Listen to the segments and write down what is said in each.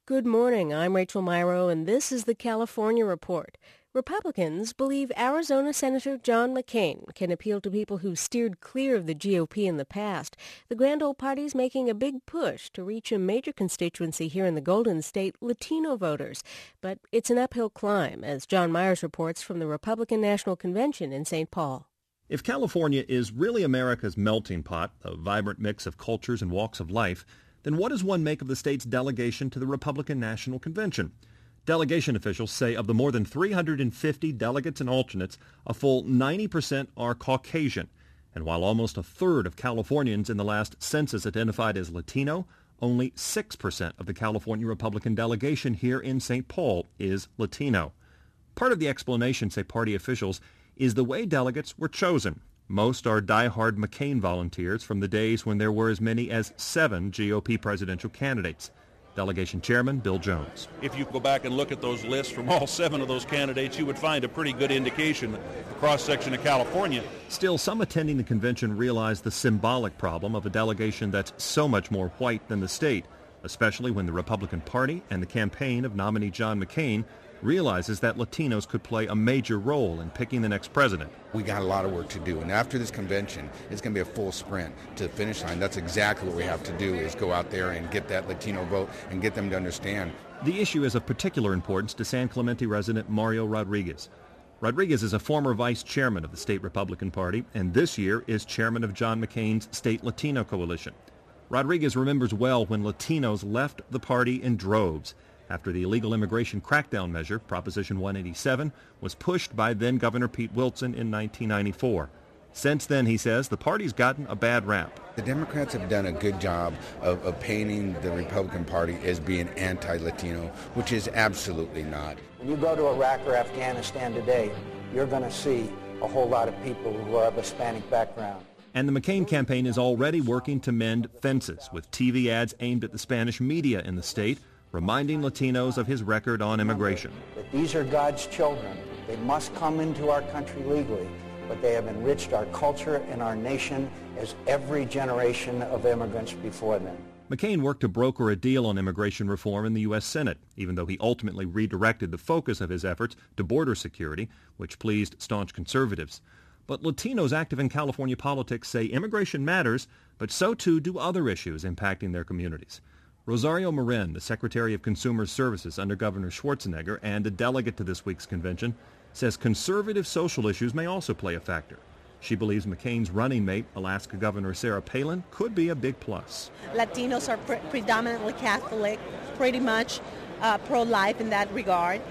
Good morning. I'm Rachel Myrow, and this is the California Report. Republicans believe Arizona Senator John McCain can appeal to people who steered clear of the GOP in the past. The Grand Old Party's making a big push to reach a major constituency here in the Golden State, Latino voters. But it's an uphill climb, as John Myers reports from the Republican National Convention in St. Paul. If California is really America's melting pot, a vibrant mix of cultures and walks of life, then what does one make of the state's delegation to the Republican National Convention? Delegation officials say of the more than 350 delegates and alternates, a full 90% are Caucasian. And while almost a third of Californians in the last census identified as Latino, only 6% of the California Republican delegation here in St. Paul is Latino. Part of the explanation, say party officials, is the way delegates were chosen. Most are die-hard McCain volunteers from the days when there were as many as 7 GOP presidential candidates. Delegation Chairman Bill Jones. If you go back and look at those lists from all 7 of those candidates, you would find a pretty good indication of the cross-section of California. Still, some attending the convention realize the symbolic problem of a delegation that's so much more white than the state, especially when the Republican Party and the campaign of nominee John McCain realizes that Latinos could play a major role in picking the next president. We got a lot of work to do, and after this convention, it's going to be a full sprint to the finish line. That's exactly what we have to do, is go out there and get that Latino vote and get them to understand. The issue is of particular importance to San Clemente resident Mario Rodriguez. Rodriguez is a former vice chairman of the state Republican Party, and this year is chairman of John McCain's State Latino Coalition. Rodriguez remembers well when Latinos left the party in droves after the illegal immigration crackdown measure, Proposition 187, was pushed by then-Governor Pete Wilson in 1994. Since then, he says, the party's gotten a bad rap. The Democrats have done a good job of painting the Republican Party as being anti-Latino, which is absolutely not. When you go to Iraq or Afghanistan today, you're going to see a whole lot of people who are of Hispanic background. And the McCain campaign is already working to mend fences with TV ads aimed at the Spanish media in the state, reminding Latinos of his record on immigration. That these are God's children. They must come into our country legally, but they have enriched our culture and our nation as every generation of immigrants before them. McCain worked to broker a deal on immigration reform in the U.S. Senate, even though he ultimately redirected the focus of his efforts to border security, which pleased staunch conservatives. But Latinos active in California politics say immigration matters, but so too do other issues impacting their communities. Rosario Marin, the Secretary of Consumer Services under Governor Schwarzenegger and a delegate to this week's convention, says conservative social issues may also play a factor. She believes McCain's running mate, Alaska Governor Sarah Palin, could be a big plus. Latinos are predominantly Catholic, pretty much pro-life in that regard.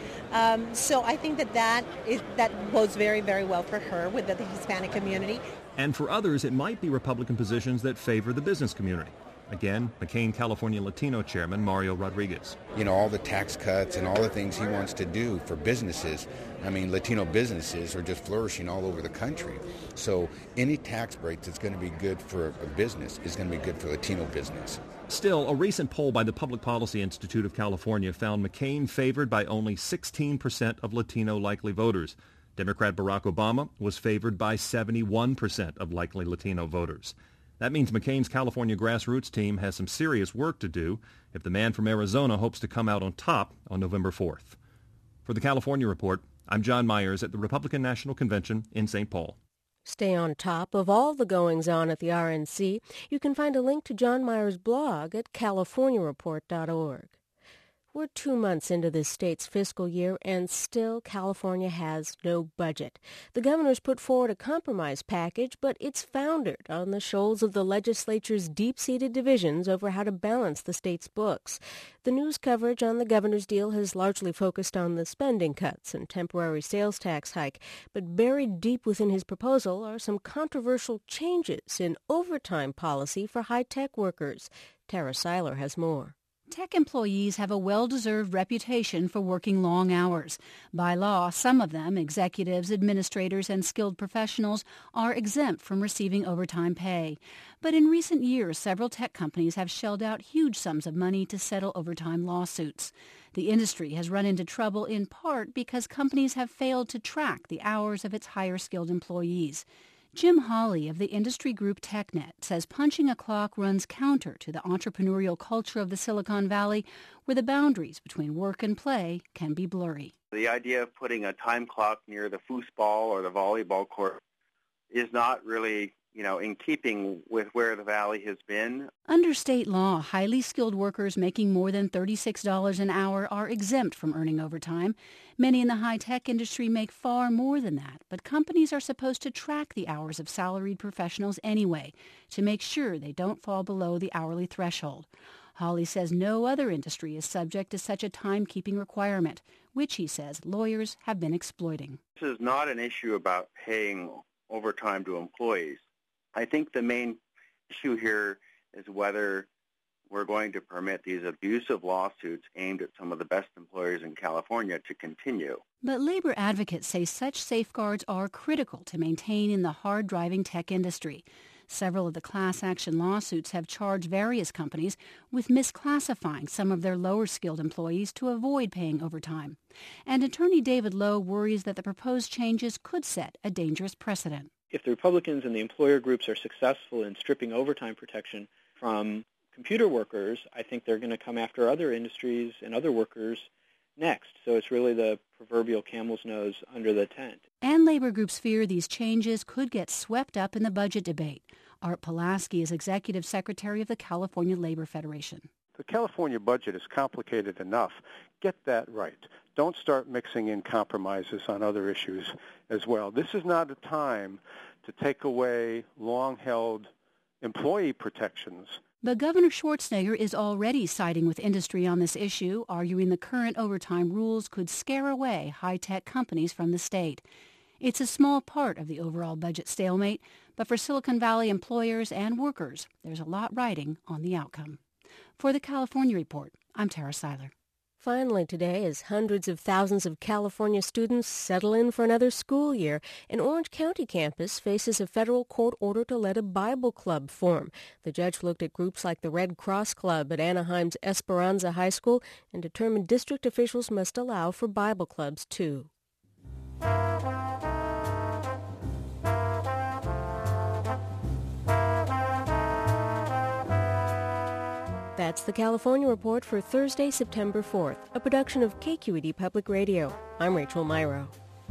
So I think that bodes very, very well for her with the Hispanic community. And for others, it might be Republican positions that favor the business community. Again, McCain California Latino Chairman Mario Rodriguez. You know, all the tax cuts and all the things he wants to do for businesses. I mean, Latino businesses are just flourishing all over the country. So any tax break that's going to be good for a business is going to be good for Latino business. Still, a recent poll by the Public Policy Institute of California found McCain favored by only 16% of Latino likely voters. Democrat Barack Obama was favored by 71% of likely Latino voters. That means McCain's California grassroots team has some serious work to do if the man from Arizona hopes to come out on top on November 4th. For the California Report, I'm John Myers at the Republican National Convention in St. Paul. Stay on top of all the goings-on at the RNC. You can find a link to John Myers' blog at californiareport.org. We're 2 months into this state's fiscal year, and still California has no budget. The governor's put forward a compromise package, but it's foundered on the shoals of the legislature's deep-seated divisions over how to balance the state's books. The news coverage on the governor's deal has largely focused on the spending cuts and temporary sales tax hike, but buried deep within his proposal are some controversial changes in overtime policy for high-tech workers. Tara Seiler has more. Tech employees have a well-deserved reputation for working long hours. By law, some of them, executives, administrators, and skilled professionals, are exempt from receiving overtime pay. But in recent years, several tech companies have shelled out huge sums of money to settle overtime lawsuits. The industry has run into trouble in part because companies have failed to track the hours of its higher-skilled employees. Jim Hawley of the industry group TechNet says punching a clock runs counter to the entrepreneurial culture of the Silicon Valley, where the boundaries between work and play can be blurry. The idea of putting a time clock near the foosball or the volleyball court is not really, in keeping with where the Valley has been. Under state law, highly skilled workers making more than $36 an hour are exempt from earning overtime. Many in the high-tech industry make far more than that, but companies are supposed to track the hours of salaried professionals anyway to make sure they don't fall below the hourly threshold. Hawley says no other industry is subject to such a timekeeping requirement, which he says lawyers have been exploiting. This is not an issue about paying overtime to employees. I think the main issue here is whether we're going to permit these abusive lawsuits aimed at some of the best employers in California to continue. But labor advocates say such safeguards are critical to maintain in the hard-driving tech industry. Several of the class action lawsuits have charged various companies with misclassifying some of their lower-skilled employees to avoid paying overtime. And attorney David Lowe worries that the proposed changes could set a dangerous precedent. If the Republicans and the employer groups are successful in stripping overtime protection from computer workers, I think they're going to come after other industries and other workers next. So it's really the proverbial camel's nose under the tent. And labor groups fear these changes could get swept up in the budget debate. Art Pulaski is executive secretary of the California Labor Federation. The California budget is complicated enough. Get that right. Don't start mixing in compromises on other issues as well. This is not a time to take away long-held employee protections. But Governor Schwarzenegger is already siding with industry on this issue, arguing the current overtime rules could scare away high-tech companies from the state. It's a small part of the overall budget stalemate, but for Silicon Valley employers and workers, there's a lot riding on the outcome. For the California Report, I'm Tara Seiler. Finally today, as hundreds of thousands of California students settle in for another school year, an Orange County campus faces a federal court order to let a Bible club form. The judge looked at groups like the Red Cross Club at Anaheim's Esperanza High School and determined district officials must allow for Bible clubs, too. That's the California Report for Thursday, September 4th, a production of KQED Public Radio. I'm Rachel Myrow.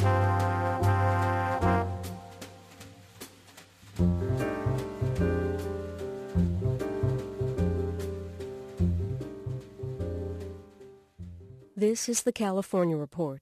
This is the California Report.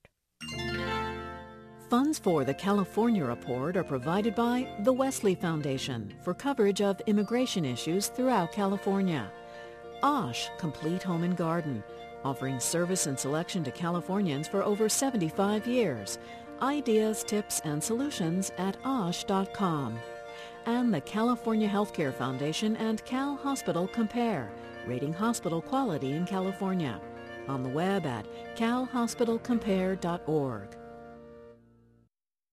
Funds for the California Report are provided by the Wesley Foundation for coverage of immigration issues throughout California. Osh Complete Home and Garden, offering service and selection to Californians for over 75 years. Ideas, tips, and solutions at osh.com. And the California Healthcare Foundation and Cal Hospital Compare, rating hospital quality in California. On the web at calhospitalcompare.org.